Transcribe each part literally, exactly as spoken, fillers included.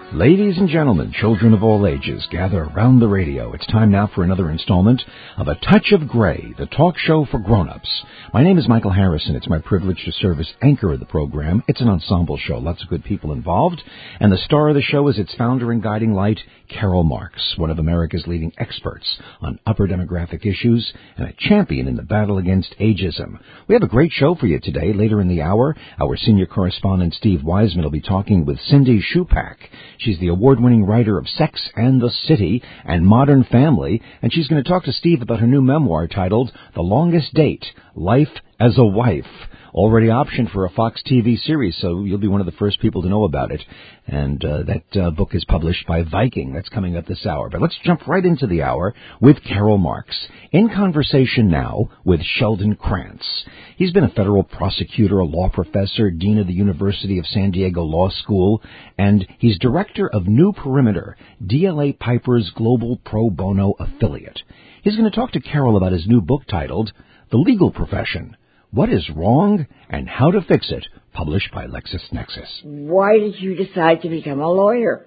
Ladies and gentlemen, children of all ages, gather around the radio. It's time now for another installment of A Touch of Gray, the talk show for grown-ups. My name is Michael Harrison. It's my privilege to serve as anchor of the program. It's an ensemble show, lots of good people involved. And the star of the show is its founder and guiding light, Carol Marks, one of America's leading experts on upper demographic issues and a champion in the battle against ageism. We have a great show for you today. Later in the hour, our senior correspondent, Steve Wiseman, will be talking with Cindy Shupak. She's the award-winning writer of Sex and the City and Modern Family, and she's going to talk to Steve about her new memoir titled The Longest Date, Life as a Wife. Already optioned for a Fox T V series, so you'll be one of the first people to know about it. And uh, that uh, book is published by Viking. That's coming up this hour. But let's jump right into the hour with Carol Marks. In conversation now with Sheldon Krantz. He's been a federal prosecutor, a law professor, dean of the University of San Diego Law School, and he's director of New Perimeter, D L A Piper's global pro bono affiliate. He's going to talk to Carol about his new book titled The Legal Profession: What is Wrong and How to Fix It, published by LexisNexis. Why did you decide to become a lawyer?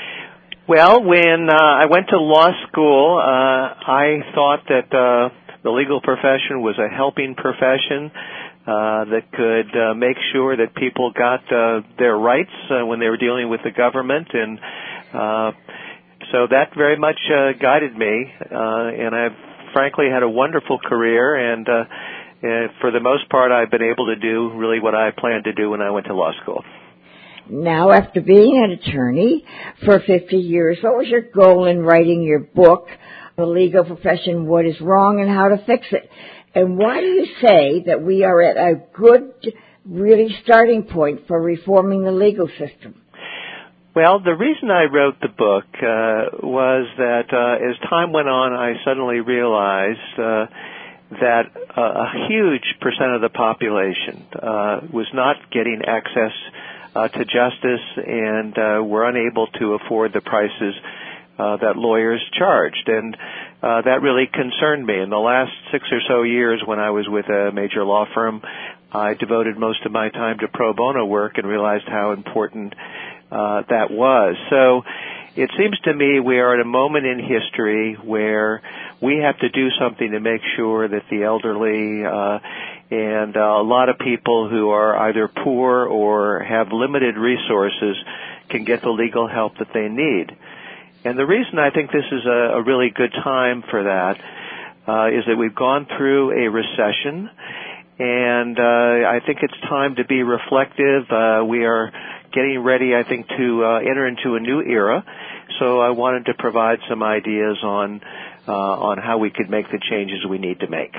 Well, when uh, I went to law school, uh, I thought that uh, the legal profession was a helping profession uh, that could uh, make sure that people got uh, their rights uh, when they were dealing with the government, and uh, so that very much uh, guided me, uh, and I've frankly had a wonderful career, and uh, Uh, for the most part, I've been able to do really what I planned to do when I went to law school. Now, after being an attorney for fifty years, what was your goal in writing your book, The Legal Profession: What is Wrong and How to Fix It? And why do you say that we are at a good, really starting point for reforming the legal system? Well, the reason I wrote the book uh, was that uh, as time went on, I suddenly realized uh, that uh, a huge percent of the population uh, was not getting access uh, to justice and uh, were unable to afford the prices uh, that lawyers charged. And uh, that really concerned me. In the last six or so years when I was with a major law firm, I devoted most of my time to pro bono work and realized how important uh, that was. So it seems to me we are at a moment in history where we have to do something to make sure that the elderly uh, and uh, a lot of people who are either poor or have limited resources can get the legal help that they need. And the reason I think this is a, a really good time for that uh, is that we've gone through a recession, and uh, I think it's time to be reflective. Uh, we are getting ready, I think, to uh, enter into a new era. So I wanted to provide some ideas on uh, on how we could make the changes we need to make.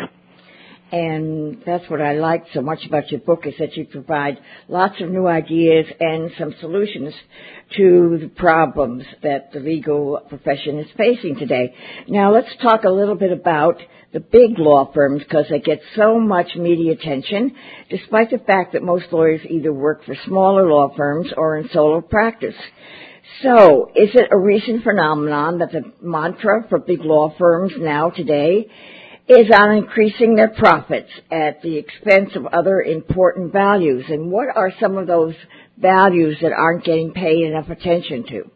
And that's what I like so much about your book, is that you provide lots of new ideas and some solutions to the problems that the legal profession is facing today. Now let's talk a little bit about the big law firms, because they get so much media attention, despite the fact that most lawyers either work for smaller law firms or in solo practice. So, is it a recent phenomenon that the mantra for big law firms now today is on increasing their profits at the expense of other important values? And what are some of those values that aren't getting paid enough attention to?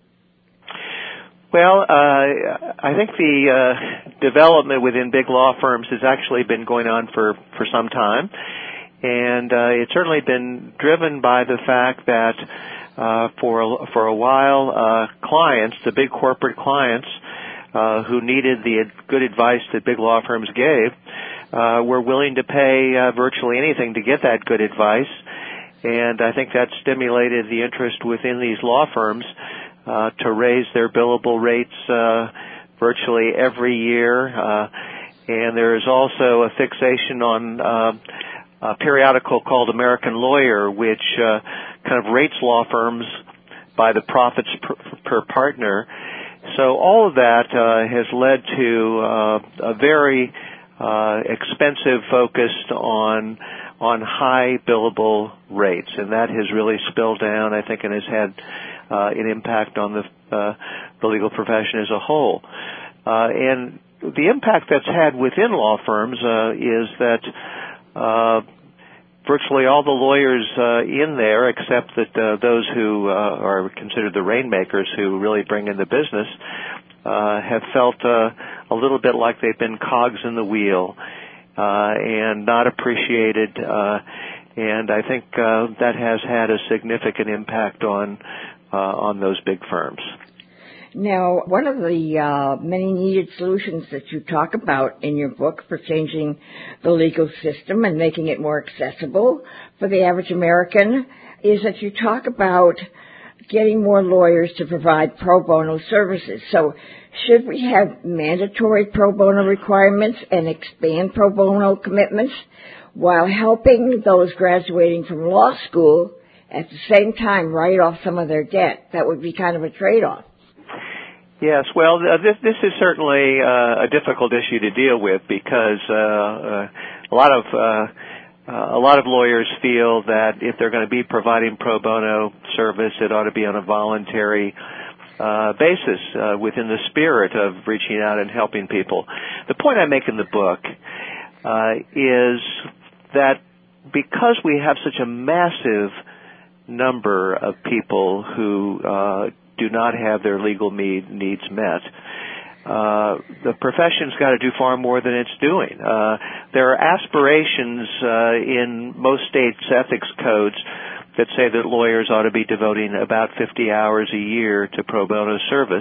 Well, uh, I think the uh, development within big law firms has actually been going on for, for some time. And uh, it's certainly been driven by the fact that uh, for, a, for a while, uh, clients, the big corporate clients, uh, who needed the good advice that big law firms gave, uh, were willing to pay uh, virtually anything to get that good advice. And I think that stimulated the interest within these law firms uh, to raise their billable rates uh, virtually every year. Uh, and there is also a fixation on uh, a periodical called American Lawyer, which uh, kind of rates law firms by the profits per, per partner. So all of that uh, has led to uh, a very uh, expensive focus on on high billable rates, and that has really spilled down, I think, and has had uh, an impact on the uh, the legal profession as a whole. Uh, and the impact that's had within law firms uh, is that uh, virtually all the lawyers uh, in there, except that uh, those who uh, are considered the rainmakers, who really bring in the business, uh, have felt uh, a little bit like they've been cogs in the wheel uh, and not appreciated. Uh, and I think uh, that has had a significant impact on uh, on those big firms. Now, one of the uh, many needed solutions that you talk about in your book for changing the legal system and making it more accessible for the average American is that you talk about getting more lawyers to provide pro bono services. So should we have mandatory pro bono requirements and expand pro bono commitments while helping those graduating from law school at the same time write off some of their debt? That would be kind of a trade-off. Yes, well, uh, this, this is certainly uh, a difficult issue to deal with because uh, uh, a lot of uh, uh, a lot of lawyers feel that if they're going to be providing pro bono service, it ought to be on a voluntary uh, basis uh, within the spirit of reaching out and helping people. The point I make in the book uh, is that because we have such a massive number of people who uh, do not have their legal need, needs met, uh, the profession's got to do far more than it's doing. Uh, there are aspirations uh, in most states' ethics codes that say that lawyers ought to be devoting about fifty hours a year to pro bono service.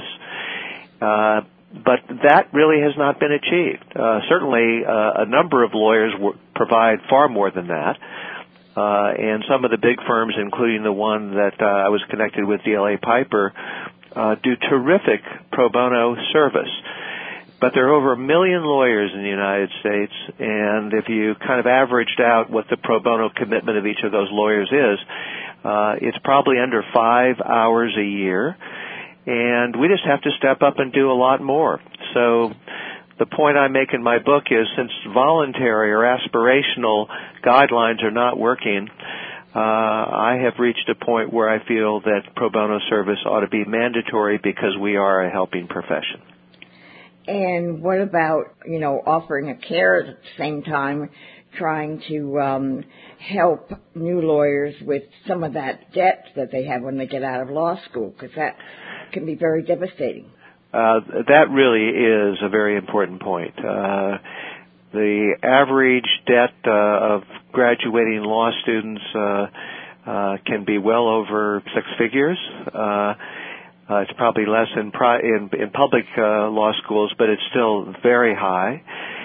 Uh, but that really has not been achieved. Uh, certainly, uh, a number of lawyers w- provide far more than that. Uh, and some of the big firms, including the one that uh, I was connected with, D L A Piper, uh, do terrific pro bono service. But there are over a million lawyers in the United States, and if you kind of averaged out what the pro bono commitment of each of those lawyers is, uh, it's probably under five hours a year, and we just have to step up and do a lot more. So the point I make in my book is, since voluntary or aspirational guidelines are not working, uh, I have reached a point where I feel that pro bono service ought to be mandatory because we are a helping profession. And what about, you know, offering a care at the same time, trying to um, help new lawyers with some of that debt that they have when they get out of law school, because that can be very devastating. Uh, that really is a very important point. Uh, the average debt uh, of graduating law students uh, uh, can be well over six figures. Uh, uh, it's probably less in, pri- in, in public uh, law schools, but it's still very high.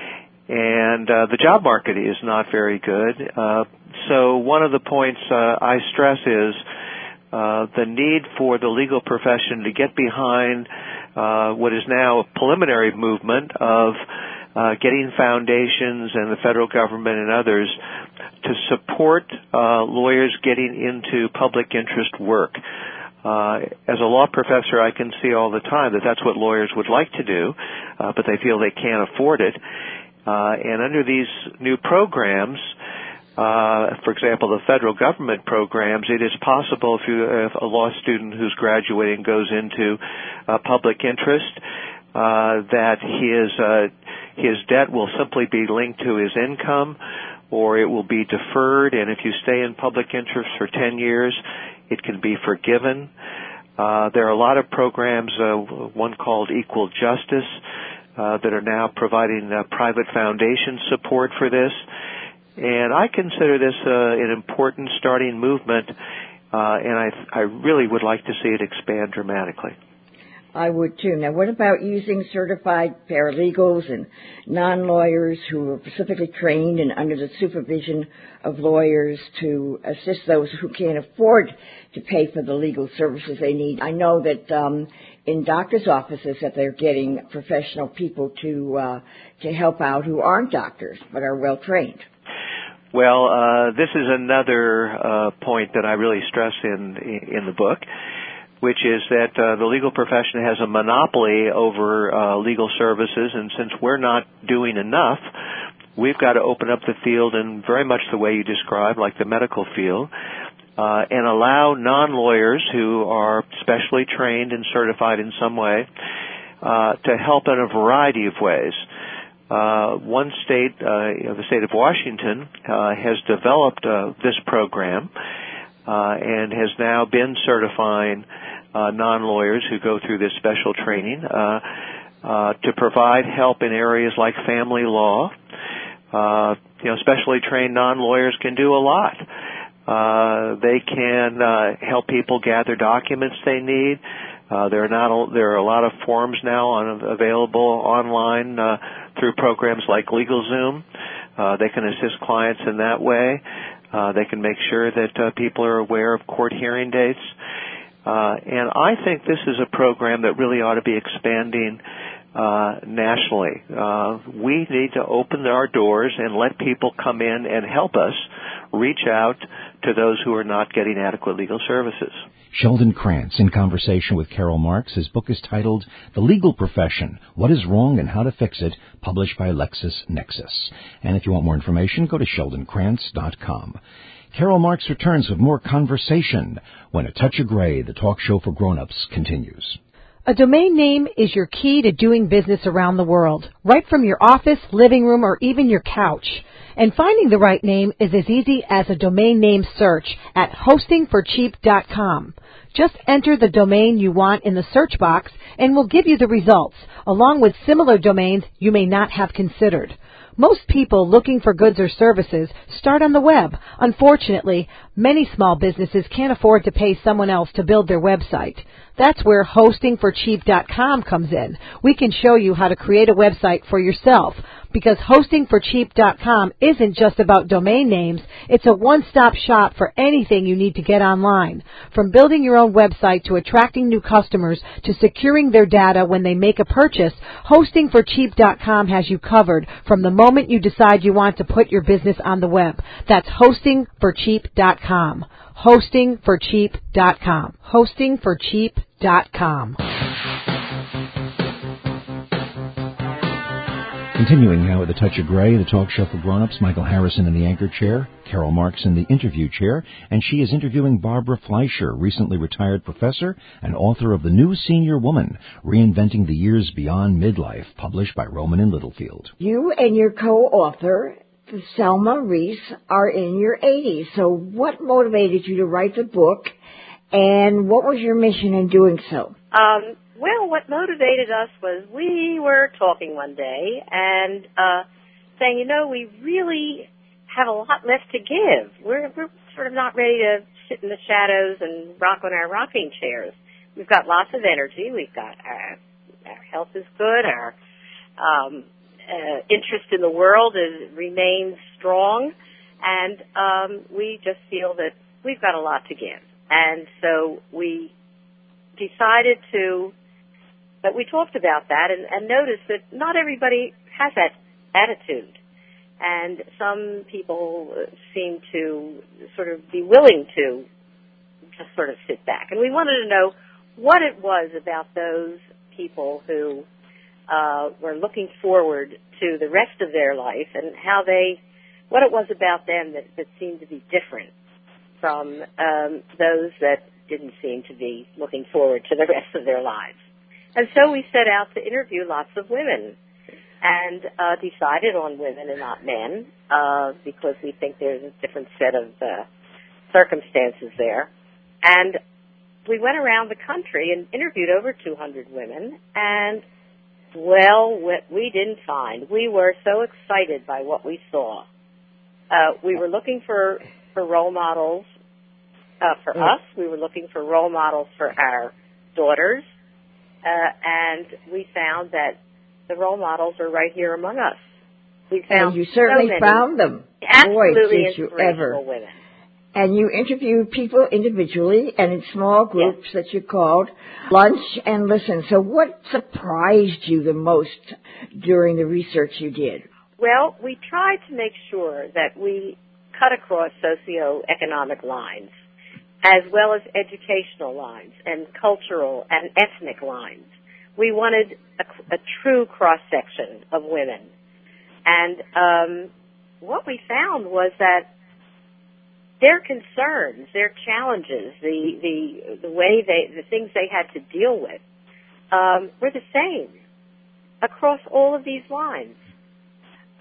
And uh, the job market is not very good. Uh, so one of the points uh, I stress is uh, the need for the legal profession to get behind Uh, what is now a preliminary movement of uh, getting foundations and the federal government and others to support uh, lawyers getting into public interest work. Uh, as a law professor, I can see all the time that that's what lawyers would like to do, uh, but they feel they can't afford it. Uh, and under these new programs, Uh, for example, the federal government programs, it is possible if, you, if a law student who's graduating goes into uh, public interest, uh, that his uh, his debt will simply be linked to his income, or it will be deferred. And if you stay in public interest for ten years, it can be forgiven. Uh, there are a lot of programs, uh, one called Equal Justice, uh, that are now providing uh, private foundation support for this. And I consider this uh, an important starting movement, uh, and I, I really would like to see it expand dramatically. I would too. Now, what about using certified paralegals and non-lawyers who are specifically trained and under the supervision of lawyers to assist those who can't afford to pay for the legal services they need? I know that um, in doctors' offices that they're getting professional people to uh, to help out who aren't doctors but are well trained. Well, uh, this is another uh, point that I really stress in in the book, which is that uh, the legal profession has a monopoly over uh, legal services, and since we're not doing enough, we've got to open up the field in very much the way you described, like the medical field, uh, and allow non-lawyers who are specially trained and certified in some way uh, to help in a variety of ways. Uh, one state, uh, you know, the state of Washington, uh, has developed uh, this program uh, and has now been certifying uh, non-lawyers who go through this special training uh, uh, to provide help in areas like family law. Uh, you know, specially trained non-lawyers can do a lot. Uh, they can uh, help people gather documents they need. Uh, there are not there are a lot of forms now on, available online uh, through programs like LegalZoom. Uh, they can assist clients in that way. Uh, they can make sure that uh, people are aware of court hearing dates. Uh, and I think this is a program that really ought to be expanding uh, nationally. Uh, we need to open our doors and let people come in and help us reach out to those who are not getting adequate legal services. Sheldon Krantz in conversation with Carol Marks. His book is titled The Legal Profession, What is Wrong and How to Fix It, published by LexisNexis. And if you want more information, go to sheldon krantz dot com. Carol Marks returns with more conversation when A Touch of Gray, the talk show for grown-ups, continues. A domain name is your key to doing business around the world, right from your office, living room, or even your couch. And finding the right name is as easy as a domain name search at hosting for cheap dot com. Just enter the domain you want in the search box and we'll give you the results, along with similar domains you may not have considered. Most people looking for goods or services start on the web. Unfortunately, many small businesses can't afford to pay someone else to build their website. That's where hosting for cheap dot com comes in. We can show you how to create a website for yourself, because hosting for cheap dot com isn't just about domain names. It's a one-stop shop for anything you need to get online. From building your own website to attracting new customers to securing their data when they make a purchase, hosting for cheap dot com has you covered from the moment you decide you want to put your business on the web. That's hosting for cheap dot com. hosting for cheap dot com. hosting for cheap dot com. Continuing now with A Touch of Gray, the talk show for grown-ups, Michael Harrison in the anchor chair, Carol Marks in the interview chair, and she is interviewing Barbara Fleischer, recently retired professor and author of The New Senior Woman, Reinventing the Years Beyond Midlife, published by Rowman and Littlefield. You and your co-author, Selma Reese, are in your eighties. So what motivated you to write the book, and what was your mission in doing so? Um, well, what motivated us was we were talking one day and uh, saying, you know, we really have a lot left to give. We're, we're sort of not ready to sit in the shadows and rock on our rocking chairs. We've got lots of energy. We've got our, our health is good. Our um, uh, interest in the world is, remains strong. And um, we just feel that we've got a lot to give. And so we decided to, that we talked about that and, and noticed that not everybody has that attitude. And some people seem to sort of be willing to just sort of sit back. And we wanted to know what it was about those people who uh, were looking forward to the rest of their life and how they, what it was about them that, that seemed to be different from um, those that didn't seem to be looking forward to the rest of their lives. And so we set out to interview lots of women and uh, decided on women and not men uh, because we think there's a different set of uh, circumstances there. And we went around the country and interviewed over two hundred women, and, well, what we didn't find. We were so excited by what we saw. Uh, we were looking for, for role models uh, for us. We were looking for role models for our daughters. Uh, and we found that the role models are right here among us. We found and you certainly so many found them. absolutely Boy, did you inspirational ever. women. And you interviewed people individually and in small groups yes. that you called Lunch and Listen. So what surprised you the most during the research you did? Well, we tried to make sure that we cut across socioeconomic lines, as well as educational lines and cultural and ethnic lines. We wanted a, a true cross-section of women. And um, what we found was that their concerns, their challenges, the, the, the way they, the things they had to deal with um, were the same across all of these lines.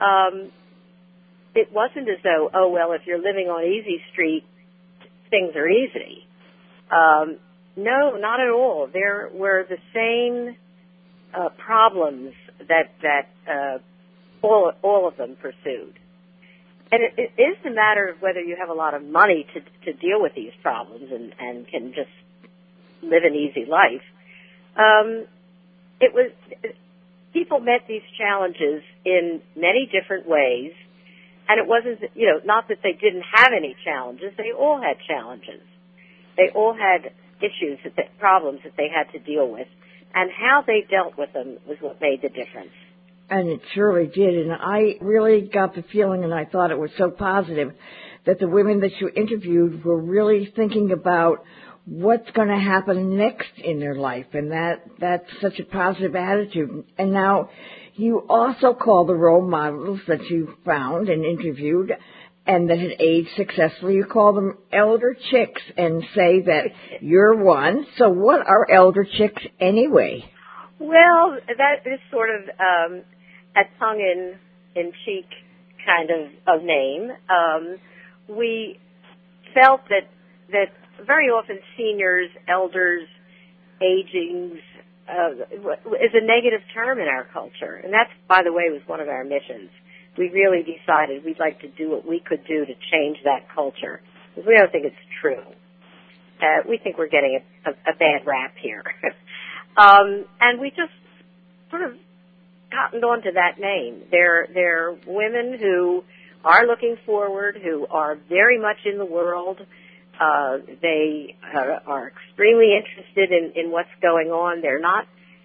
um, it wasn't as though, oh, well, if you're living on Easy Street, things are easy. Um, no, not at all. There were the same uh, problems that that uh, all all of them pursued. And it, it is a matter of whether you have a lot of money to to deal with these problems and, and can just live an easy life. Um, it was people met these challenges in many different ways, and it wasn't, you know, not that they didn't have any challenges. They all had challenges. They all had issues, that they, problems that they had to deal with, and how they dealt with them was what made the difference. And it surely did, and I really got the feeling, and I thought it was so positive, that the women that you interviewed were really thinking about what's going to happen next in their life, and that that's such a positive attitude. And now you also call the role models that you found and interviewed and that had aged successfully, you call them elder chicks and say that you're one. So what are elder chicks anyway? Well, that is sort of um, a tongue-in-cheek kind of, of name. Um, we felt that that very often seniors, elders, agings uh, is a negative term in our culture. And that, by the way, was one of our missions. We really decided we'd like to do what we could do to change that culture, because we don't think it's true. Uh, we think we're getting a, a, a bad rap here. um, and we just sort of cottoned on to that name. They're, they're women who are looking forward, who are very much in the world. Uh, they uh, are extremely interested in, in what's going on. They're not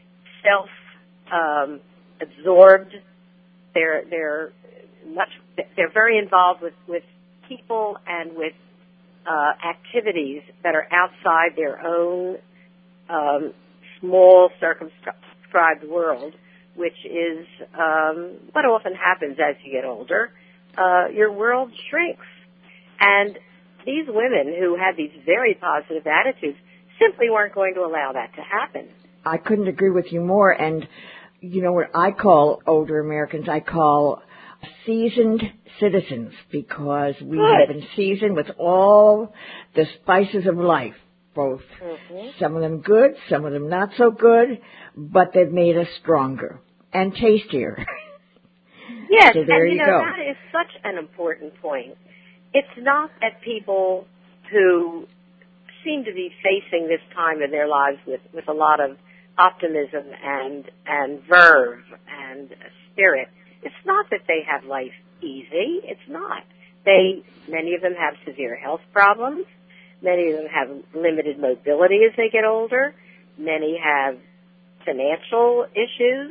self-absorbed. Um, they're they're much they're very involved with, with people and with uh, activities that are outside their own um, small circumscribed world, which is um, what often happens as you get older. Uh, your world shrinks, and these women who had these very positive attitudes simply weren't going to allow that to happen. I couldn't agree with you more. And, you know, what I call older Americans, I call seasoned citizens, because we Good. have been seasoned with all the spices of life, both mm-hmm. some of them good, some of them not so good, but they've made us stronger and tastier. Yes, so there and you, you know, go. that is such an important point. It's not that people who seem to be facing this time in their lives with, with a lot of optimism and and verve and spirit, it's not that they have life easy. It's not. They, many of them have severe health problems. Many of them have limited mobility as they get older. Many have financial issues.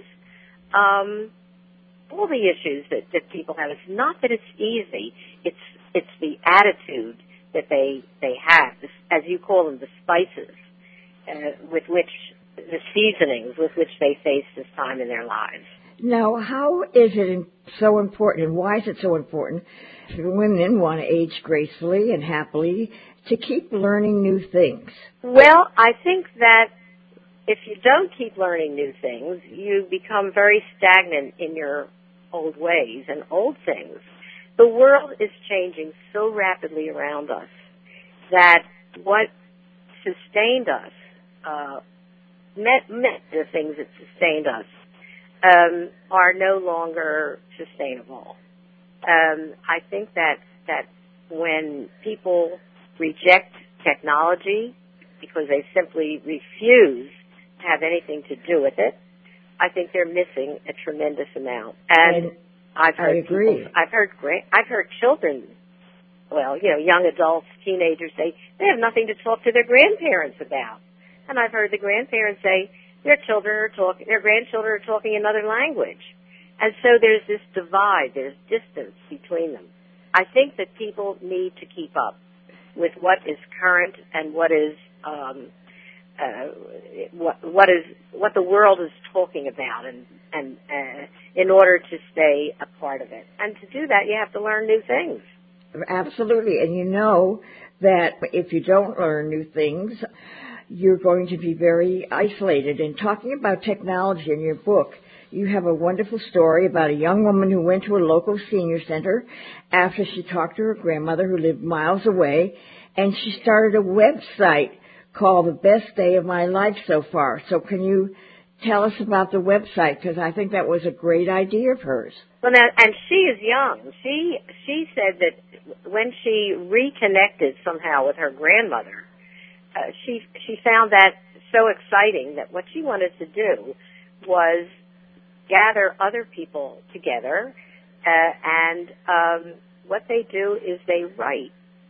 Um, all the issues that, that people have. It's not that it's easy. It's it's the attitude that they they have, as you call them, the spices, uh, with which, the seasonings with which they face this time in their lives. Now, how is it so important, and why is it so important for women want to age gracefully and happily to keep learning new things? Well, I think that if you don't keep learning new things, you become very stagnant in your old ways and old things. The world is changing so rapidly around us that what sustained us, uh, met, met the things that sustained us, um, are no longer sustainable. Um, I think that, that when people reject technology because they simply refuse to have anything to do with it, I think they're missing a tremendous amount. And, and I've heard I agree. People, I've heard great. I've heard children, well, you know, young adults, teenagers say they have nothing to talk to their grandparents about. And I've heard the grandparents say their children are talking, their grandchildren are talking another language. And so there's this divide, there's distance between them. I think that people need to keep up with what is current and what is um, uh, what what is what the world is talking about, and and uh, in order to stay a part of it. And to do that, you have to learn new things. Absolutely, and you know that if you don't learn new things, you're going to be very isolated. And talking about technology in your book, you have a wonderful story about a young woman who went to a local senior center after she talked to her grandmother who lived miles away, and she started a website called The Best Day of My Life So Far. So can you tell us about the website? Because I think that was a great idea of hers. Well, now, and she is young. She she said that when she reconnected somehow with her grandmother, uh, she she found that so exciting that what she wanted to do was gather other people together, uh, and um, what they do is they write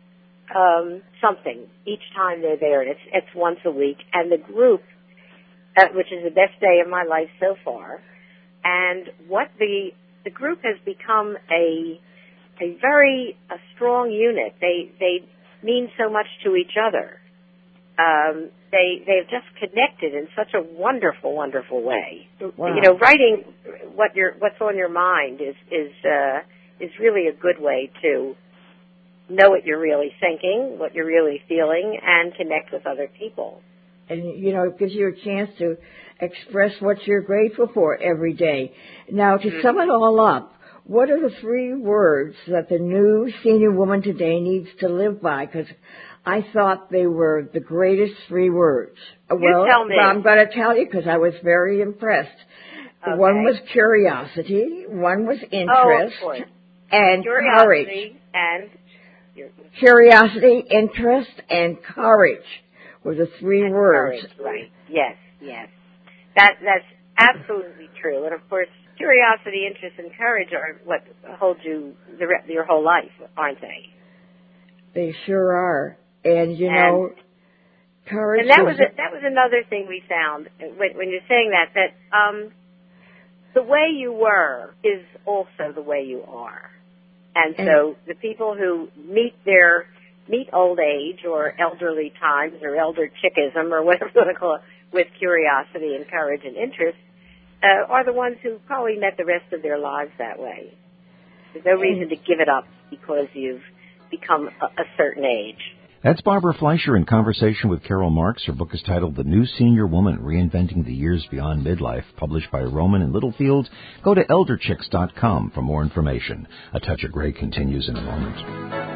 um, something each time they're there, and it's it's once a week. And the group, uh, which is the best day of my life so far, and what the the group has become a a very a strong unit. They they mean so much to each other. Um, they they've just connected in such a wonderful, wonderful way. Wow. You know, writing what your what's on your mind is is uh, is really a good way to know what you're really thinking, what you're really feeling, and connect with other people. And, you know, it gives you a chance to express what you're grateful for every day. Now, to mm-hmm. sum it all up, what are the three words that the new senior woman today needs to live by? Because I thought they were the greatest three words. You well, tell me. I'm going to tell you because I was very impressed. Okay. One was curiosity, one was interest, oh, of course. and curiosity courage. And Curiosity, interest, and courage were the three and words. Courage, right. Yes, yes. That That's absolutely true. And, of course, curiosity, interest, and courage are what hold you the, your whole life, aren't they? They sure are. And, you and, know, courage... And that was a, that was another thing we found when, when you're saying that, that um, the way you were is also the way you are. And so the people who meet their meet old age or elderly times or elder chickism or whatever you want to call it with curiosity and courage and interest uh, are the ones who probably met the rest of their lives that way. There's no reason to give it up because you've become a, a certain age. That's Barbara Fleischer in conversation with Carol Marks. Her book is titled The New Senior Woman, Reinventing the Years Beyond Midlife, published by Rowman and Littlefield. Go to elder chicks dot com for more information. A Touch of Grey continues in a moment.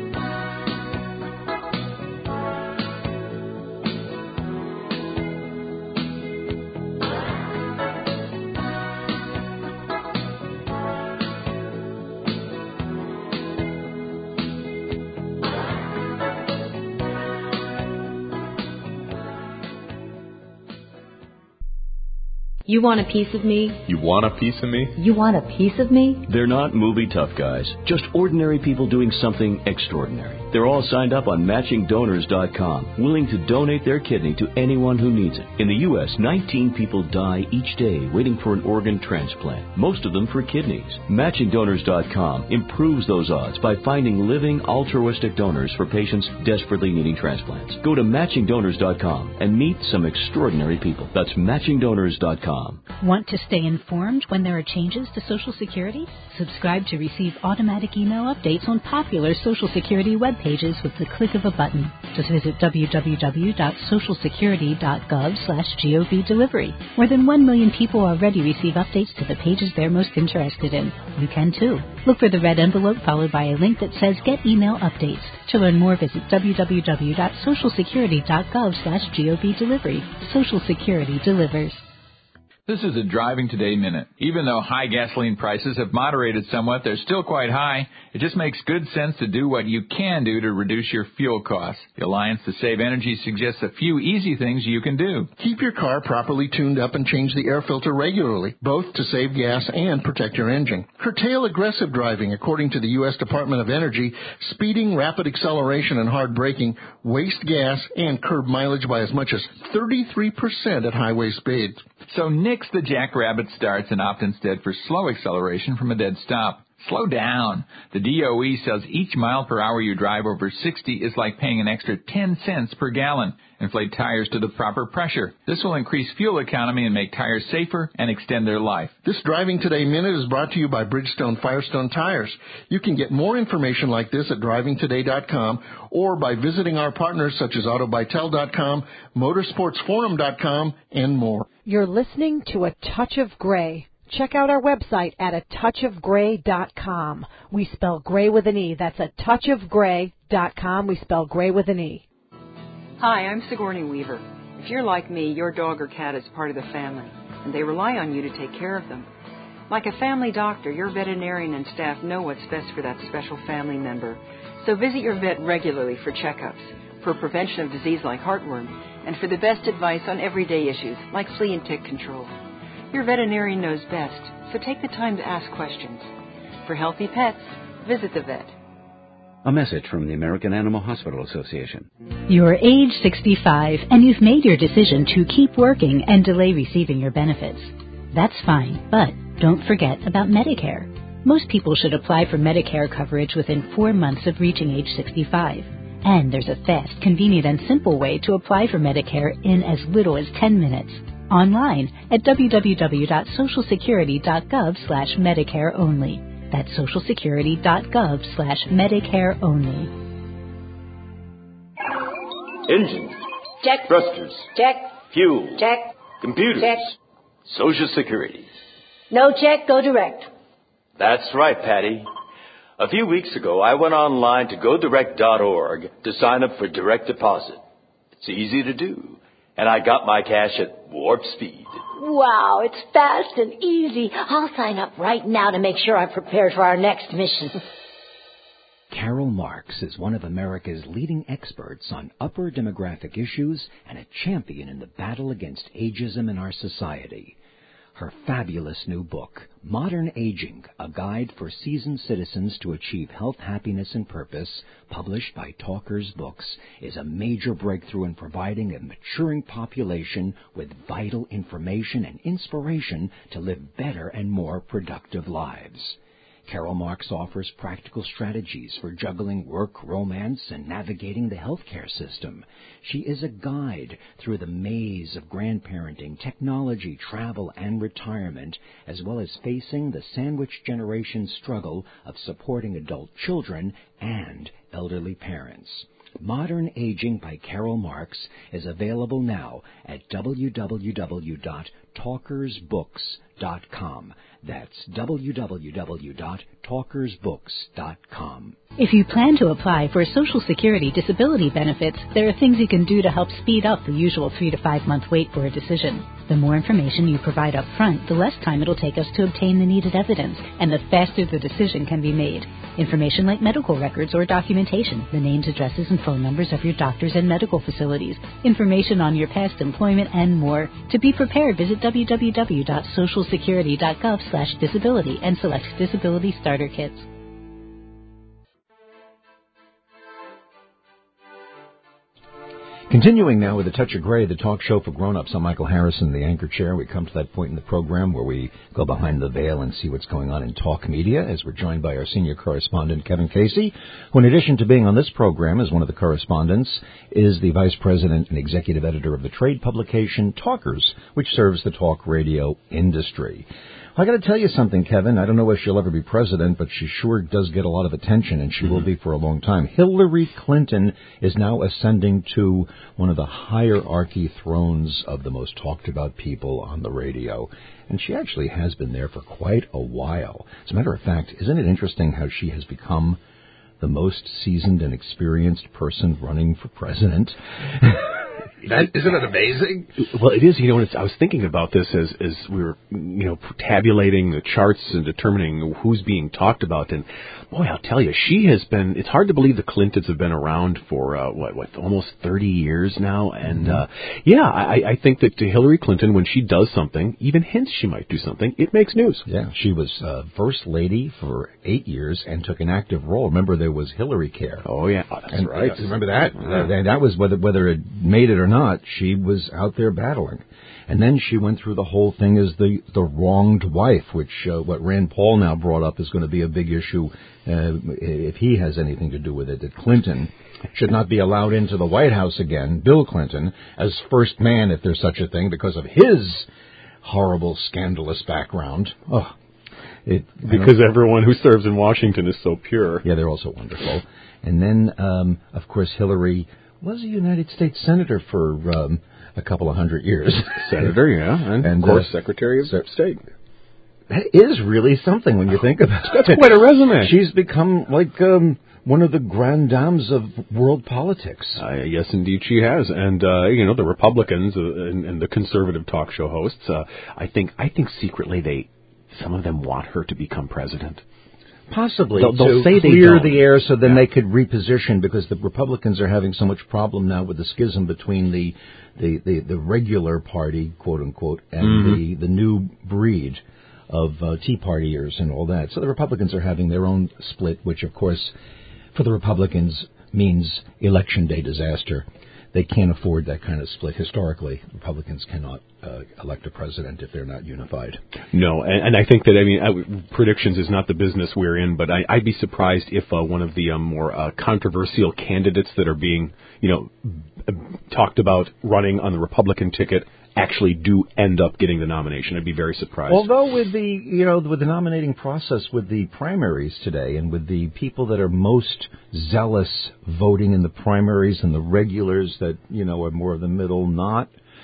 You want a piece of me? You want a piece of me? You want a piece of me? They're not movie tough guys, just ordinary people doing something extraordinary. They're all signed up on matching donors dot com, willing to donate their kidney to anyone who needs it. In the U S, nineteen people die each day waiting for an organ transplant, most of them for kidneys. matching donors dot com improves those odds by finding living altruistic donors for patients desperately needing transplants. Go to matching donors dot com and meet some extraordinary people. That's matching donors dot com. Want to stay informed when there are changes to Social Security? Subscribe to receive automatic email updates on popular Social Security web pages with the click of a button. Just visit w w w dot social security dot gov slash gov delivery. More than one million people already receive updates to the pages they're most interested in. You can too. Look for the red envelope followed by a link that says Get Email Updates. To learn more, visit w w w dot social security dot gov slash gov delivery. Social Security delivers. This is a Driving Today Minute. Even though high gasoline prices have moderated somewhat, they're still quite high. It just makes good sense to do what you can do to reduce your fuel costs. The Alliance to Save Energy suggests a few easy things you can do. Keep your car properly tuned up and change the air filter regularly, both to save gas and protect your engine. Curtail aggressive driving. According to the U S Department of Energy, speeding, rapid acceleration, and hard braking waste gas and curb mileage by as much as thirty-three percent at highway speeds. So nix the jackrabbit starts and opt instead for slow acceleration from a dead stop. Slow down. The D O E says each mile per hour you drive over sixty is like paying an extra ten cents per gallon. Inflate tires to the proper pressure. This will increase fuel economy and make tires safer and extend their life. This Driving Today Minute is brought to you by Bridgestone Firestone Tires. You can get more information like this at driving today dot com or by visiting our partners such as auto bytel dot com, motorsports forum dot com, and more. You're listening to A Touch of Grey. check out our website at a touch of gray dot com. We spell gray with an E. That's a touch of gray dot com. We spell gray with an E. Hi, I'm Sigourney Weaver. If you're like me, your dog or cat is part of the family, and they rely on you to take care of them. Like a family doctor, your veterinarian and staff know what's best for that special family member. So visit your vet regularly for checkups, for prevention of disease like heartworm, and for the best advice on everyday issues like flea and tick control. Your veterinarian knows best, so take the time to ask questions. For healthy pets, visit the vet. A message from the American Animal Hospital Association. You're age sixty-five and you've made your decision to keep working and delay receiving your benefits. That's fine, but don't forget about Medicare. Most people should apply for Medicare coverage within four months of reaching age sixty-five. And there's a fast, convenient, and simple way to apply for Medicare in as little as ten minutes. Online at w w w dot social security dot gov slash Medicare only. That's social security dot gov slash Medicare only. Engines. Check. Thrusters. Check. Fuel. Check. Computers. Check. Social Security. No check, go direct. That's right, Patty. A few weeks ago, I went online to go direct dot org to sign up for direct deposit. It's easy to do. And I got my cash at warp speed. Wow, it's fast and easy. I'll sign up right now to make sure I'm prepared for our next mission. Carol Marks is one of America's leading experts on upper demographic issues and a champion in the battle against ageism in our society. Her fabulous new book, Modern Aging, A Guide for Seasoned Citizens to Achieve Health, Happiness, and Purpose, published by Talkers Books, is a major breakthrough in providing a maturing population with vital information and inspiration to live better and more productive lives. Carol Marks offers practical strategies for juggling work, romance, and navigating the healthcare system. She is a guide through the maze of grandparenting, technology, travel, and retirement, as well as facing the sandwich generation struggle of supporting adult children and elderly parents. Modern Aging by Carol Marks is available now at w w w dot talkers books dot com. That's w w w dot talkers books dot com. If you plan to apply for Social Security disability benefits, there are things you can do to help speed up the usual three to five month wait for a decision. The more information you provide up front, the less time it'll take us to obtain the needed evidence, and the faster the decision can be made. Information like medical records or documentation, the names, addresses, and phone numbers of your doctors and medical facilities, information on your past employment, and more. To be prepared, visit w w w dot social security dot gov slash disability and select Disability Starter Kits. Continuing now with A Touch of Gray, the talk show for grown-ups. I'm Michael Harrison, the anchor chair. We come to that point in the program where we go behind the veil and see what's going on in talk media, as we're joined by our senior correspondent, Kevin Casey, who, in addition to being on this program as one of the correspondents, is the vice president and executive editor of the trade publication Talkers, which serves the talk radio industry. I got to tell you something, Kevin. I don't know if she'll ever be president, but she sure does get a lot of attention, and she mm-hmm. will be for a long time. Hillary Clinton is now ascending to one of the hierarchy thrones of the most talked about people on the radio, and she actually has been there for quite a while. As a matter of fact, isn't it interesting how she has become the most seasoned and experienced person running for president? That, isn't it amazing? Well, it is. You know, it's, I was thinking about this as as we were, you know, tabulating the charts and determining who's being talked about. And boy, I'll tell you, she has been. It's hard to believe the Clintons have been around for uh, what, what, almost thirty years now. And mm-hmm. uh, yeah, I, I think that Hillary Clinton, when she does something, even hints she might do something, it makes news. Yeah, she was uh, first lady for eight years and took an active role. Remember, there was Hillary Care. Oh yeah, oh, that's and, right. Yes. Remember that? Yeah. Uh, that was whether whether it made it or not, she was out there battling. And then she went through the whole thing as the, the wronged wife, which uh, what Rand Paul now brought up is going to be a big issue uh, if he has anything to do with it, that Clinton should not be allowed into the White House again, Bill Clinton, as first man, if there's such a thing, because of his horrible, scandalous background. Oh, it, because everyone who serves in Washington is so pure. Yeah, they're also wonderful. And then, um, of course, Hillary was a United States Senator for um, a couple of hundred years. Senator, yeah, and, and of course, uh, Secretary of State. that is really something when you think about it. That's quite a resume. She's become like um, one of the grand dames of world politics. Uh, yes, indeed, she has. And uh, you know, the Republicans uh, and, and the conservative talk show hosts. Uh, I think, I think secretly they, some of them want her to become president. Possibly. They'll, they'll to say they clear don't. the air so then yeah. they could reposition, because the Republicans are having so much problem now with the schism between the the, the, the regular party, quote unquote, and mm-hmm. the, the new breed of uh, Tea Partiers and all that. So the Republicans are having their own split, which, of course, for the Republicans means election day disaster. They can't afford that kind of split. Historically, Republicans cannot uh, elect a president if they're not unified. No, and, and I think that, I mean, uh, predictions is not the business we're in, but I, I'd be surprised if uh, one of the um, more uh, controversial candidates that are being, you know, b- talked about running on the Republican ticket actually do end up getting the nomination. I'd be very surprised. Although with the, you know, with the nominating process, with the primaries today, and with the people that are most zealous voting in the primaries and the regulars that, you know, are more of the middle, not,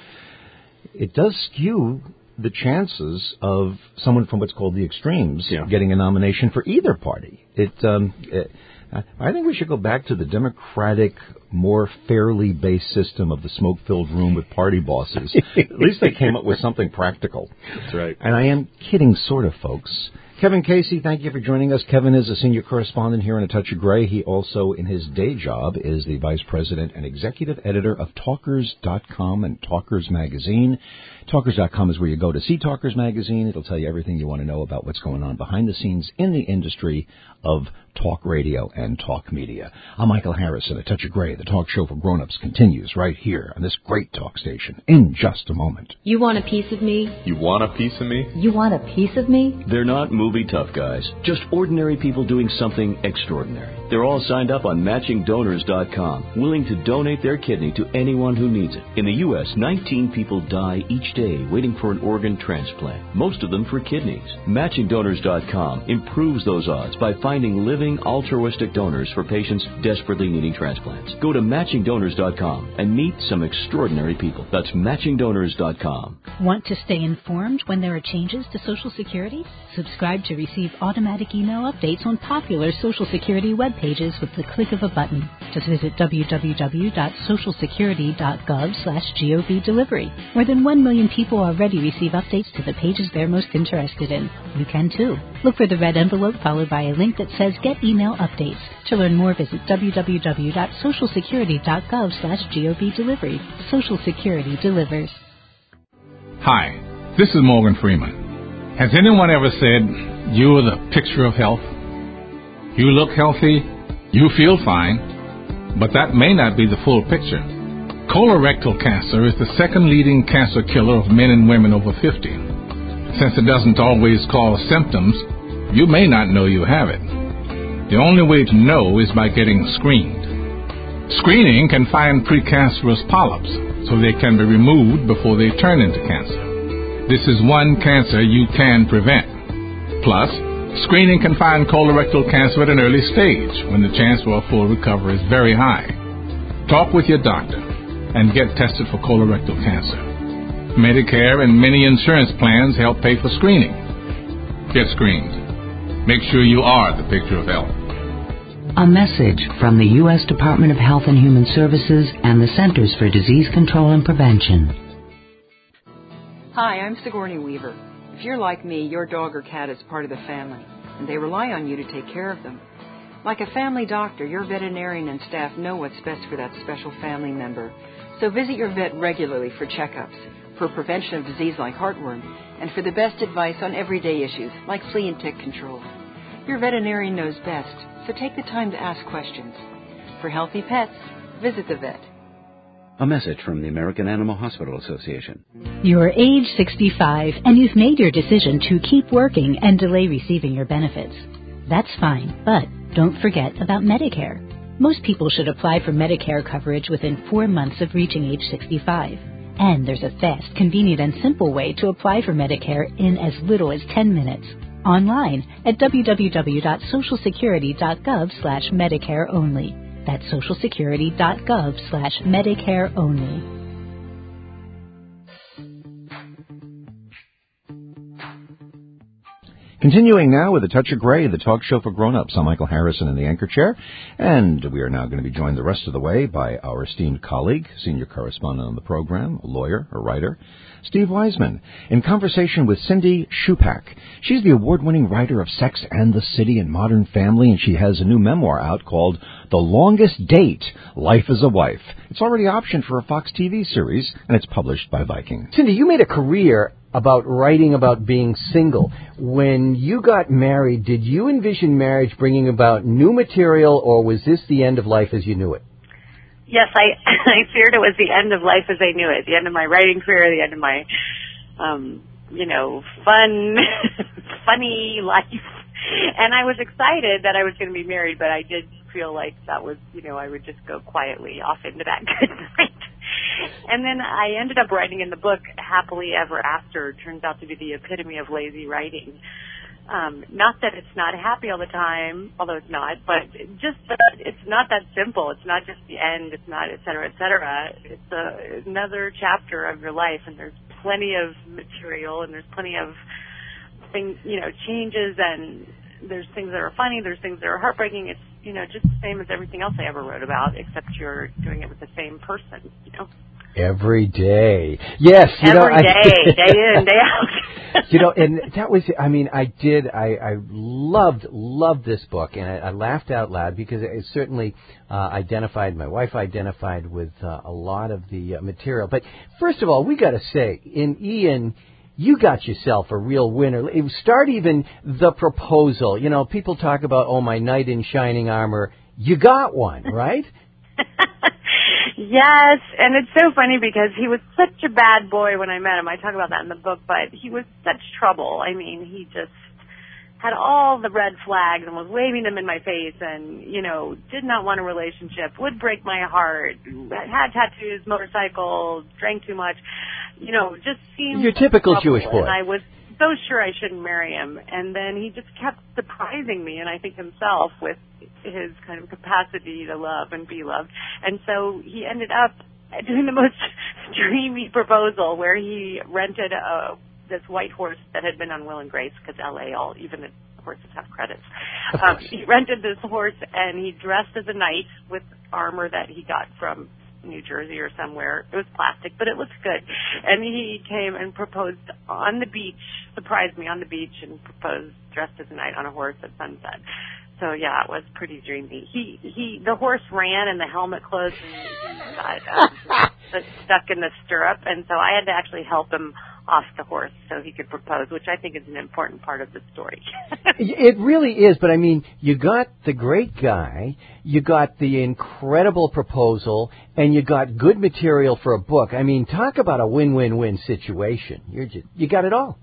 it does skew the chances of someone from what's called the extremes yeah. getting a nomination for either party. It, um, it, I think we should go back to the democratic, more fairly based system of the smoke-filled room with party bosses. At least they came up with something practical. That's right. And I am kidding, sort of, folks. Kevin Casey, thank you for joining us. Kevin is a senior correspondent here in A Touch of Gray. He also, in his day job, is the vice president and executive editor of Talkers dot com and Talkers Magazine. Talkers dot com is where you go to see Talkers Magazine. It'll tell you everything you want to know about what's going on behind the scenes in the industry of talk radio and talk media. I'm Michael Harrison. A Touch of Gray, the talk show for grown-ups, continues right here on this great talk station in just a moment. You want a piece of me? You want a piece of me? You want a piece of me? They're not movie tough guys, just ordinary people doing something extraordinary. They're all signed up on matching donors dot com, willing to donate their kidney to anyone who needs it. In the U S, nineteen people die each day waiting for an organ transplant, most of them for kidneys. matching donors dot com improves those odds by finding living altruistic donors for patients desperately needing transplants. Go to matching donors dot com and meet some extraordinary people. That's matching donors dot com. Want to stay informed when there are changes to Social Security? Subscribe to receive automatic email updates on popular Social Security web pages with the click of a button. Just visit w w w dot social security dot gov slash gov delivery. More than one million people already receive updates to the pages they're most interested in. You can too. Look for the red envelope followed by a link that says Get Email Updates. To learn more, visit w w w dot social security dot gov slash gov delivery. Social Security delivers. Hi, this is Morgan Freeman. Has anyone ever said, you're the picture of health? You look healthy, you feel fine, but that may not be the full picture. Colorectal cancer is the second leading cancer killer of men and women over fifty. Since it doesn't always cause symptoms, you may not know you have it. The only way to know is by getting screened. Screening can find precancerous polyps, so they can be removed before they turn into cancer. This is one cancer you can prevent. Plus, screening can find colorectal cancer at an early stage when the chance for a full recovery is very high. Talk with your doctor and get tested for colorectal cancer. Medicare and many insurance plans help pay for screening. Get screened. Make sure you are the picture of health. A message from the U S Department of Health and Human Services and the Centers for Disease Control and Prevention. Hi, I'm Sigourney Weaver. If you're like me, your dog or cat is part of the family, and they rely on you to take care of them. Like a family doctor, your veterinarian and staff know what's best for that special family member. So visit your vet regularly for checkups, for prevention of disease like heartworm, and for the best advice on everyday issues like flea and tick control. Your veterinarian knows best, so take the time to ask questions. For healthy pets, visit the vet. A message from the American Animal Hospital Association. You're age sixty-five and you've made your decision to keep working and delay receiving your benefits. That's fine, but don't forget about Medicare. Most people should apply for Medicare coverage within four months of reaching age sixty-five. And there's a fast, convenient, and simple way to apply for Medicare in as little as ten minutes. Online at w w w dot social security dot gov slash Medicare only. That's social security dot gov slash Medicare only. Continuing now with A Touch of Gray, the talk show for grown-ups. I'm Michael Harrison in the anchor chair, and we are now going to be joined the rest of the way by our esteemed colleague, senior correspondent on the program, a lawyer, a writer, Steve Wiseman, in conversation with Cindy Shupak. She's the award-winning writer of Sex and the City and Modern Family, and she has a new memoir out called The Longest Date, Life as a Wife. It's already optioned for a Fox T V series, and it's published by Viking. Cindy, you made a career about writing about being single. When you got married, did you envision marriage bringing about new material, or was this the end of life as you knew it? Yes, I I feared it was the end of life as I knew it, the end of my writing career, the end of my, um, you know, fun, funny life. And I was excited that I was going to be married, but I did feel like that was, you know, I would just go quietly off into that good night. And then I ended up writing in the book Happily Ever After. It turns out to be the epitome of lazy writing. Um, not that it's not happy all the time, although it's not, but just that it's not that simple. It's not just the end. It's not et cetera, et cetera. It's a, another chapter of your life, and there's plenty of material, and there's plenty of things, you know, changes, and there's things that are funny, there's things that are heartbreaking. It's, you know, just the same as everything else I ever wrote about, except you're doing it with the same person, you know. Every day. Yes. You Every know, day, I, day in, day out. You know, and that was, I mean, I did, I, I loved, loved this book, and I, I laughed out loud because it certainly uh, identified, my wife identified with uh, a lot of the uh, material. But first of all, we got to say, in Ian, you got yourself a real winner. Start even the proposal. You know, people talk about, oh, my knight in shining armor. You got one, right? Yes, and it's so funny because he was such a bad boy when I met him. I talk about that in the book, but he was such trouble. I mean, he just had all the red flags and was waving them in my face and, you know, did not want a relationship, would break my heart, had tattoos, motorcycle, drank too much, you know, just seemed your typical trouble. Jewish boy. And I was so sure I shouldn't marry him. And then he just kept surprising me, and I think himself, with his kind of capacity to love and be loved. And so he ended up doing the most dreamy proposal where he rented a, this white horse that had been on Will and Grace, because L A, all, even the horses have credits. Um, he rented this horse, and he dressed as a knight with armor that he got from New Jersey or somewhere. It was plastic, but it looked good. And he came and proposed on the beach, surprised me on the beach, and proposed dressed as a knight on a horse at sunset. So yeah, it was pretty dreamy. He he, the horse ran and the helmet closed, and he got um, stuck in the stirrup, and so I had to actually help him off the horse so he could propose, which I think is an important part of the story. It really is, but I mean, you got the great guy, you got the incredible proposal, and you got good material for a book. I mean, talk about a win-win-win situation. You're just, you got it all.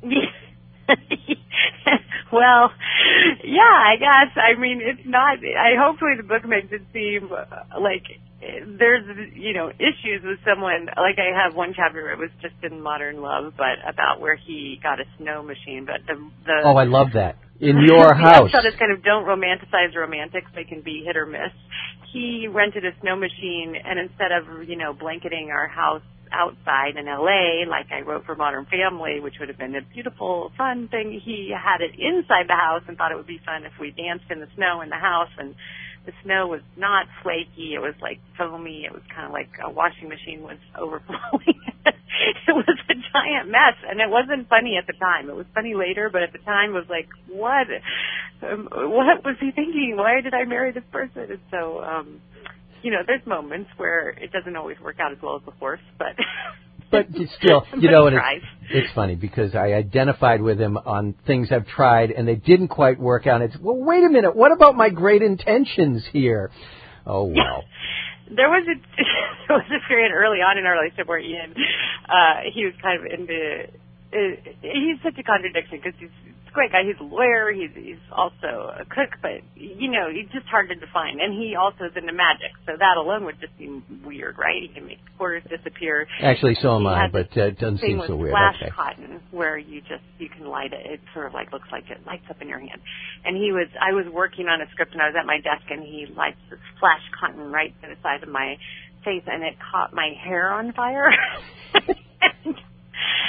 Well, yeah, I guess. I mean, it's not, I hopefully the book makes it seem like there's, you know, issues with someone. Like, I have one chapter, it was just in Modern Love, but about where he got a snow machine. But the, the Oh, I love that. In your house. The upshot is kind of don't romanticize romantics. They can be hit or miss. He rented a snow machine, and instead of, you know, blanketing our house outside in L A, like I wrote for Modern Family, which would have been a beautiful, fun thing, he had it inside the house and thought it would be fun if we danced in the snow in the house. And the snow was not flaky. It was like foamy. It was kind of like a washing machine was overflowing. It was a giant mess, and it wasn't funny at the time. It was funny later, but at the time it was like, what? Um, what was he thinking? Why did I marry this person? And so, um, you know, there's moments where it doesn't always work out as well as the horse, but... But still, you know, and it's, it's funny because I identified with him on things I've tried and they didn't quite work out. It's, well, wait a minute, what about my great intentions here? Oh, well. There was a there was a period early on in our relationship where Ian, uh, he was kind of into, uh, he's such a contradiction because he's a great guy. He's a lawyer. He's he's also a cook, but, you know, he's just hard to define. And he also is into magic, so that alone would just seem weird, right? He can make quarters disappear. Actually, so am he I, but uh, it doesn't seem so weird. Flash okay. cotton, where you just you can light it. It sort of like looks like it lights up in your hand. And he was, I was working on a script, and I was at my desk, and he lights this flash cotton right to the side of my face, and it caught my hair on fire. and,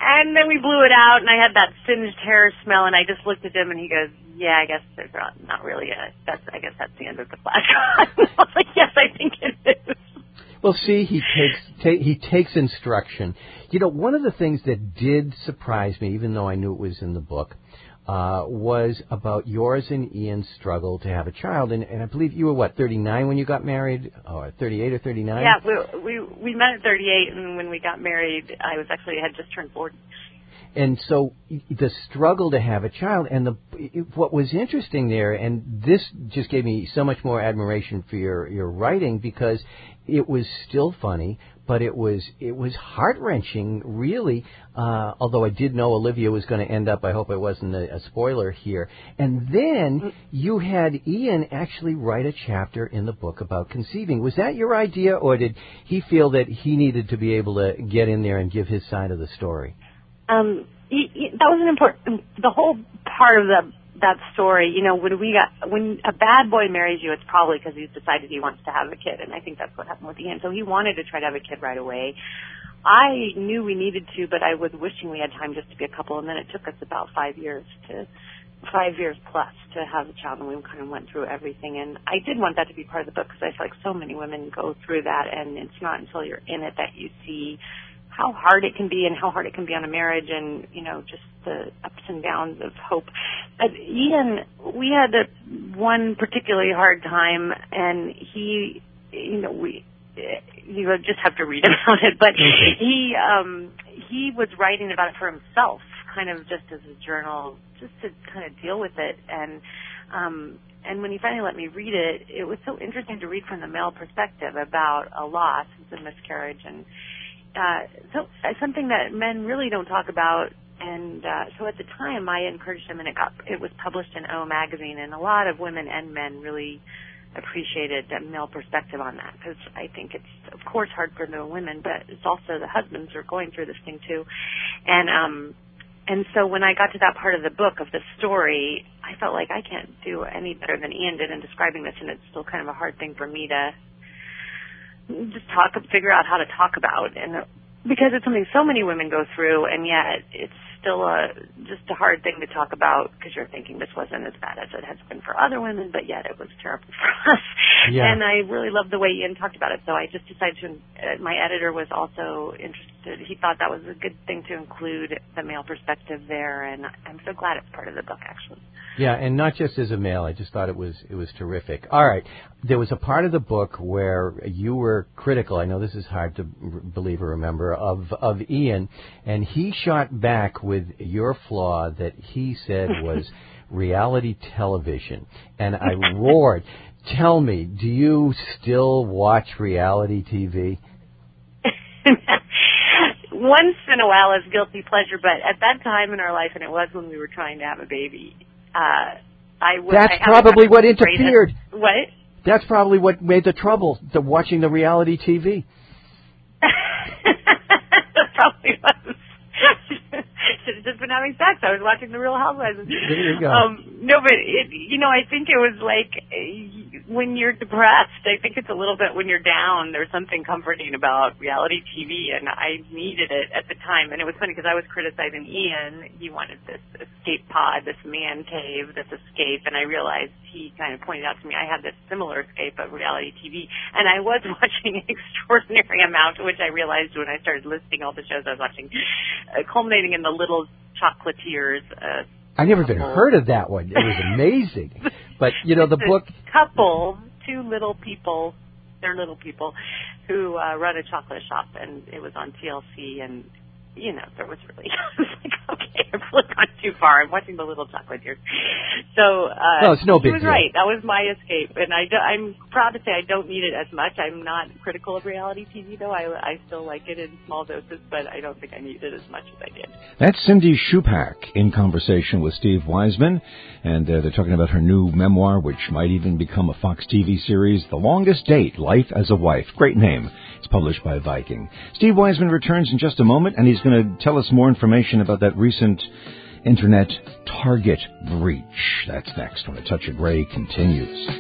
And then we blew it out, and I had that singed hair smell, and I just looked at him, and he goes, yeah, I guess there's not, not really a, that's, I guess that's the end of the flash. I was like, yes, I think it is. Well, see, he takes ta- he takes instruction. You know, one of the things that did surprise me, even though I knew it was in the book, uh, was about yours and Ian's struggle to have a child. And, and I believe you were, what, thirty-nine when you got married? Or thirty-eight or thirty-nine? Yeah, we, we we met at thirty-eight, and when we got married, I was actually, I had just turned forty. And so the struggle to have a child, and the what was interesting there, and this just gave me so much more admiration for your, your writing, because it was still funny, but it was it was heart-wrenching, really, uh, although I did know Olivia was going to end up, I hope it wasn't a, a spoiler here. And then you had Ian actually write a chapter in the book about conceiving. Was that your idea, or did he feel that he needed to be able to get in there and give his side of the story? Um, he, he, that was an important, the whole part of the that story, you know, when we got, when a bad boy marries you, it's probably because he's decided he wants to have a kid, and I think that's what happened with Ian. So he wanted to try to have a kid right away. I knew we needed to, but I was wishing we had time just to be a couple, and then it took us about five years to, five years plus to have a child, and we kind of went through everything. And I did want that to be part of the book, because I feel like so many women go through that, and it's not until you're in it that you see how hard it can be and how hard it can be on a marriage, and, you know, just the ups and downs of hope. But Ian, we had a, one particularly hard time, and he, you know, we, you would just have to read about it, but okay. he, um, he was writing about it for himself, kind of just as a journal, just to kind of deal with it. And, um, and when he finally let me read it, it was so interesting to read from the male perspective about a loss, it's a miscarriage, and Uh, so uh, something that men really don't talk about, and uh, so at the time I encouraged him, and it got it was published in O magazine, and a lot of women and men really appreciated the male perspective on that, because I think it's of course hard for the women, but it's also the husbands are going through this thing too, and um, and so when I got to that part of the book of the story, I felt like I can't do any better than Ian did in describing this, and it's still kind of a hard thing for me to just talk, figure out how to talk about, and because it's something so many women go through, and yet it's still a just a hard thing to talk about, because you're thinking this wasn't as bad as it has been for other women, but yet it was terrible for us. Yeah. And I really loved the way Ian talked about it, so I just decided to, uh, my editor was also interested. He thought that was a good thing to include the male perspective there, and I'm so glad it's part of the book, actually. Yeah, and not just as a male. I just thought it was it was terrific. All right. There was a part of the book where you were critical, I know this is hard to believe or remember, of, of Ian, and he shot back with your flaw that he said was reality television. And I roared. Tell me, do you still watch reality T V? Once in a while as guilty pleasure, but at that time in our life, and it was when we were trying to have a baby, Uh, I would, That's I probably what interfered. At, what? That's probably what made the trouble, the watching the reality T V. That probably was. Should have just been having sex. I was watching The Real Housewives. There you go. Um, no, but, it, you know, I think it was like uh, when you're depressed, I think it's a little bit when you're down, there's something comforting about reality T V, and I needed it at the time. And it was funny because I was criticizing Ian. He wanted this escape pod, this man cave, this escape, and I realized he kind of pointed out to me I had this similar escape of reality T V. And I was watching an extraordinary amount, which I realized when I started listing all the shows I was watching, uh, culminating in The Little Chocolatiers. Uh, I never even heard of that one. It was amazing. But, you know, the book... couple, two little people, they're little people, who uh, run a chocolate shop, and it was on T L C, and, you know, there was really... I was like, okay, I've really gone too far. I'm watching The Little Chocolatiers. So, uh, well, it's no big he was deal. right. That was my escape, and I do, I'm proud to say I don't need it as much. I'm not critical of reality T V, though. I, I still like it in small doses, but I don't think I need it as much as I did. That's Cindy Shupak in conversation with Steve Wiseman, and uh, they're talking about her new memoir, which might even become a Fox T V series, The Longest Date, Life as a Wife. Great name. It's published by Viking. Steve Wiseman returns in just a moment, and he's going to tell us more information about that recent Internet Target breach. That's next when A Touch of Grey continues.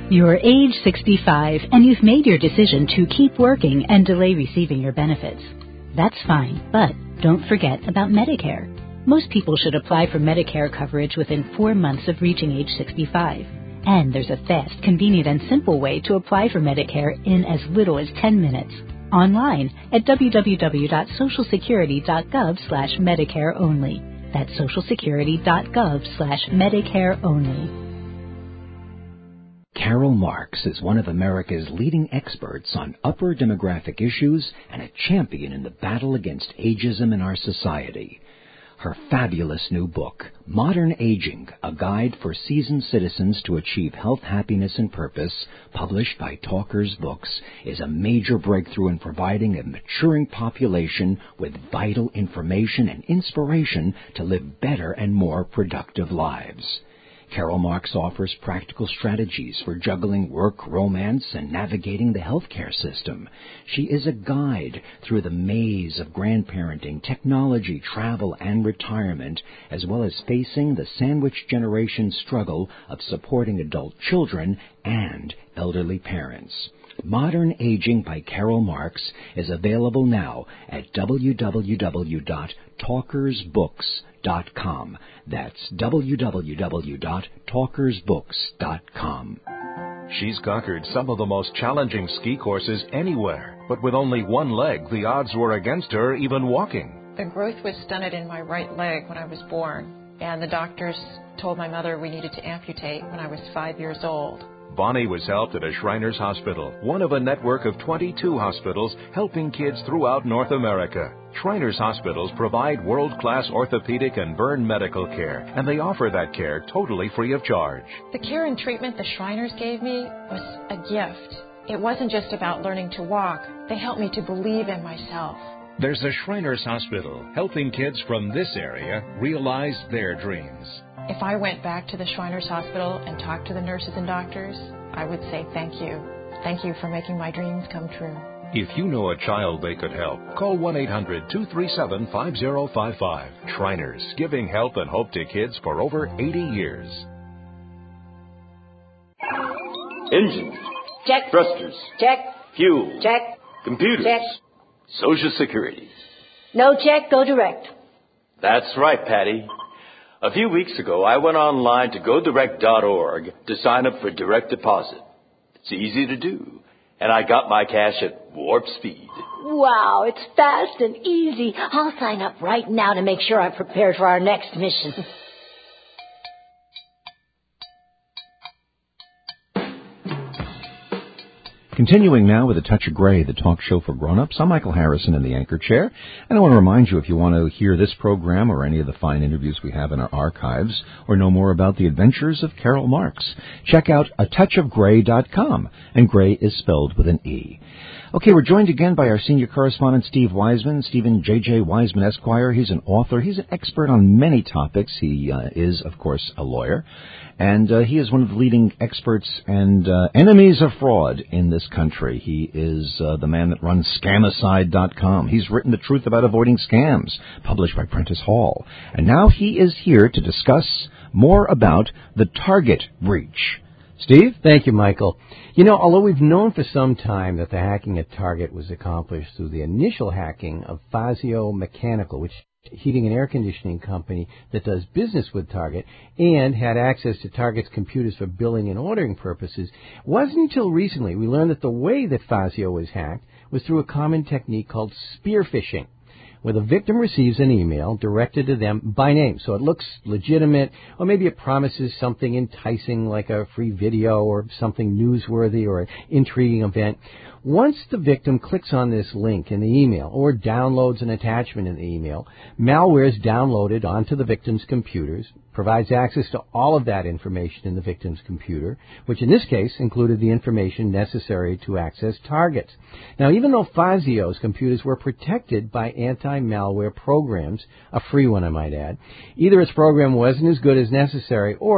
You're age sixty-five and you've made your decision to keep working and delay receiving your benefits. That's fine, but don't forget about Medicare. Most people should apply for Medicare coverage within four months of reaching age sixty-five. And there's a fast, convenient, and simple way to apply for Medicare in as little as ten minutes. Online at w w w dot social security dot gov slash Medicare only. That's social security dot gov slash Medicare only. Carol Marks is one of America's leading experts on upper demographic issues and a champion in the battle against ageism in our society. Her fabulous new book, Modern Aging, A Guide for Seasoned Citizens to Achieve Health, Happiness, and Purpose, published by Talkers Books, is a major breakthrough in providing a maturing population with vital information and inspiration to live better and more productive lives. Carol Marks offers practical strategies for juggling work, romance, and navigating the healthcare system. She is a guide through the maze of grandparenting, technology, travel, and retirement, as well as facing the sandwich generation struggle of supporting adult children and elderly parents. Modern Aging by Carol Marks is available now at w w w dot talkers books dot com. That's w w w dot talkers books dot com. She's conquered some of the most challenging ski courses anywhere, but with only one leg, the odds were against her even walking. The growth was stunted in my right leg when I was born, and the doctors told my mother we needed to amputate when I was five years old. Bonnie was helped at a Shriners Hospital, one of a network of twenty-two hospitals helping kids throughout North America. Shriners Hospitals provide world-class orthopedic and burn medical care, and they offer that care totally free of charge. The care and treatment the Shriners gave me was a gift. It wasn't just about learning to walk. They helped me to believe in myself. There's a Shriners Hospital helping kids from this area realize their dreams. If I went back to the Shriners Hospital and talked to the nurses and doctors, I would say thank you. Thank you for making my dreams come true. If you know a child they could help, call one eight hundred two three seven five zero five five. Shriners, giving help and hope to kids for over eighty years. Engines. Check. Thrusters. Check. Fuel. Check. Computers. Check. Social Security. No check, go direct. That's right, Patty. A few weeks ago, I went online to go direct dot org to sign up for direct deposit. It's easy to do, and I got my cash at warp speed. Wow, it's fast and easy. I'll sign up right now to make sure I'm prepared for our next mission. Continuing now with A Touch of Gray, the talk show for grown-ups. I'm Michael Harrison in the anchor chair, and I want to remind you, if you want to hear this program or any of the fine interviews we have in our archives, or know more about the adventures of Carol Marks, check out a touch of gray dot com, and Gray is spelled with an E. Okay, we're joined again by our senior correspondent, Steve Wiseman, Stephen J J. Wiseman, Esquire. He's an author. He's an expert on many topics. He uh, is, of course, a lawyer. And uh, he is one of the leading experts and uh, enemies of fraud in this country. He is uh, the man that runs scamicide dot com. He's written The Truth About Avoiding Scams, published by Prentice Hall. And now he is here to discuss more about the Target breach. Steve? Thank you, Michael. You know, although we've known for some time that the hacking at Target was accomplished through the initial hacking of Fazio Mechanical, which heating and air conditioning company that does business with Target and had access to Target's computers for billing and ordering purposes, wasn't until recently we learned that the way that Fazio was hacked was through a common technique called spear phishing, where the victim receives an email directed to them by name. So it looks legitimate, or maybe it promises something enticing like a free video or something newsworthy or an intriguing event. Once the victim clicks on this link in the email or downloads an attachment in the email, malware is downloaded onto the victim's computers, provides access to all of that information in the victim's computer, which in this case included the information necessary to access Target's. Now, even though Fazio's computers were protected by anti-malware programs, a free one I might add, either its program wasn't as good as necessary or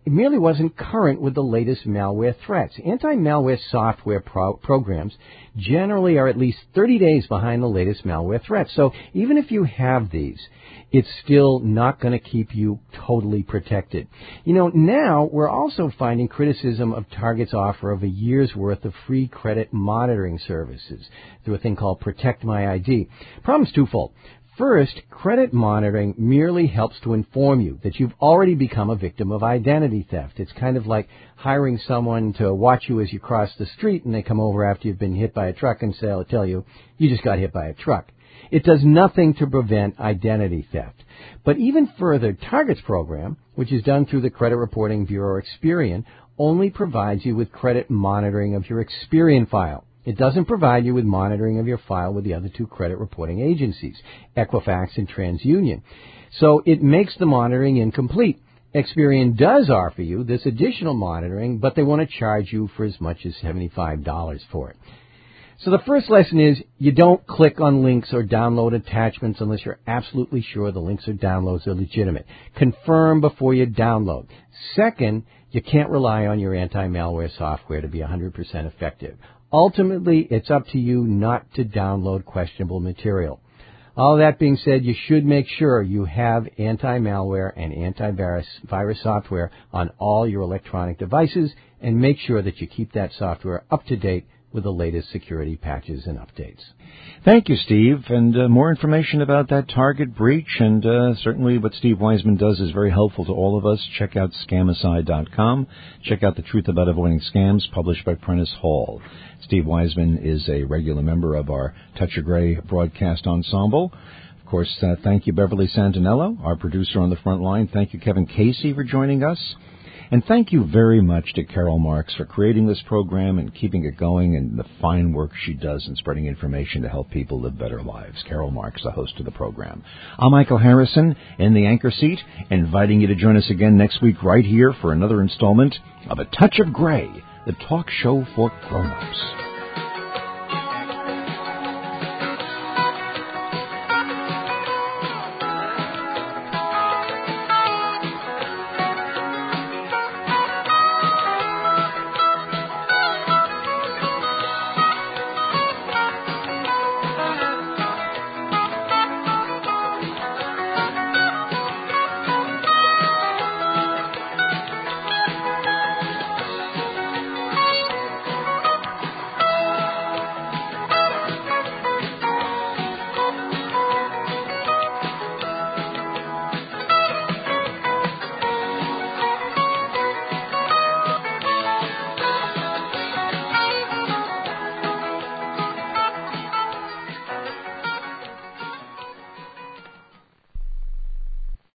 it merely wasn't current with the latest malware threats. Anti-malware software pro- programs generally are at least thirty days behind the latest malware threats. So even if you have these, it's still not going to keep you totally protected. You know, now we're also finding criticism of Target's offer of a year's worth of free credit monitoring services through a thing called Protect My I D. Problem's twofold. First, credit monitoring merely helps to inform you that you've already become a victim of identity theft. It's kind of like hiring someone to watch you as you cross the street and they come over after you've been hit by a truck and say, tell you, you just got hit by a truck. It does nothing to prevent identity theft. But even further, Target's program, which is done through the Credit Reporting Bureau Experian, only provides you with credit monitoring of your Experian file. It doesn't provide you with monitoring of your file with the other two credit reporting agencies, Equifax and TransUnion. So it makes the monitoring incomplete. Experian does offer you this additional monitoring, but they want to charge you for as much as seventy-five dollars for it. So the first lesson is you don't click on links or download attachments unless you're absolutely sure the links or downloads are legitimate. Confirm before you download. Second, you can't rely on your anti-malware software to be one hundred percent effective. Ultimately, it's up to you not to download questionable material. All that being said, you should make sure you have anti-malware and antivirus virus software on all your electronic devices, and make sure that you keep that software up to date with the latest security patches and updates. Thank you, Steve. And uh, more information about that Target breach, and uh, certainly what Steve Wiseman does is very helpful to all of us. Check out scamicide dot com. Check out The Truth About Avoiding Scams, published by Prentice Hall. Steve Wiseman is a regular member of our Touch of Grey broadcast ensemble. Of course, uh, thank you, Beverly Santinello, our producer on the front line. Thank you, Kevin Casey, for joining us. And thank you very much to Carol Marks for creating this program and keeping it going, and the fine work she does in spreading information to help people live better lives. Carol Marks, the host of the program. I'm Michael Harrison in the anchor seat, inviting you to join us again next week right here for another installment of A Touch of Grey, the talk show for grown-ups.